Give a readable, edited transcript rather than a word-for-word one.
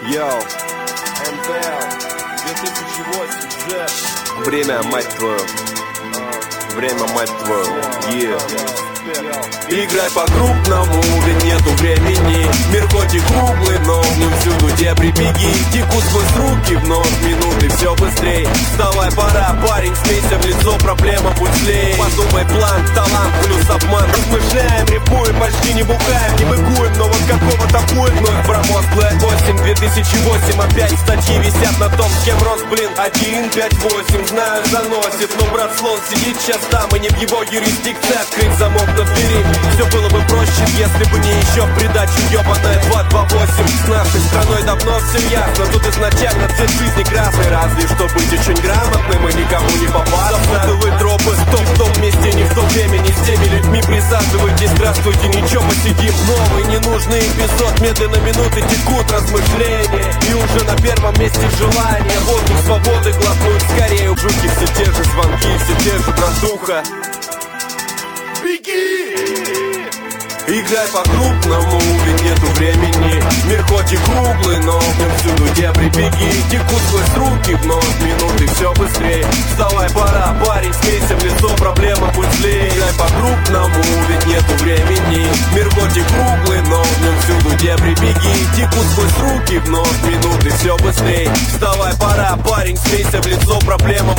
Йоу, МТЛ, 2008, Джет. Время, мать твою. Время, мать твою. Играй по-крупному, ведь нету времени. Мир хоть и круглый, но в нем всюду дебри беги. Текут сквозь руки вновь минуты, все быстрей. Вставай, пора, парень, смейся в лицо, проблема путь злей. Подумай, план, талант плюс обман. Размышляем, рифмуем, почти не бухаем, не быкуем, но вот какого-то пуль вновь промозглая осень 2008. Опять статьи висят на том, с кем рос, блин. 158, знаю, заносит, но брат слон сидит сейчас там, и не в его юрисдикции открыть замок на двери. Все было бы проще, если бы не еще в придачу ебаная 228. С нашей страной давно все ясно, тут изначально цвет жизни красный. Разве что быть очень грамотным и никому не попасться. Запутывай тропы, кто в том месте, не в то время, не с теми людьми. Присаживайтесь, здравствуйте, ничего, посидим. Новый ненужный эпизод, медленно минуты текут, размышления. И уже на первом месте желание воздух свободы глотнуть скорее. У жуки все те же звонки, все те же братуха. Играй по-крупному, ведь нету времени. Мир хоть и круглый, но в нем всюду дебри беги. Текут сквозь руки вновь минуты, все быстрее. Вставай, пора, парень, смейся в лицо, проблема путь злей. Играй по-крупному, ведь нету времени. Мир хоть и круглый, но в нем всюду дебри беги. Текут сквозь руки вновь минуты, все быстрее. Вставай, пора, парень, смейся в лицо, проблема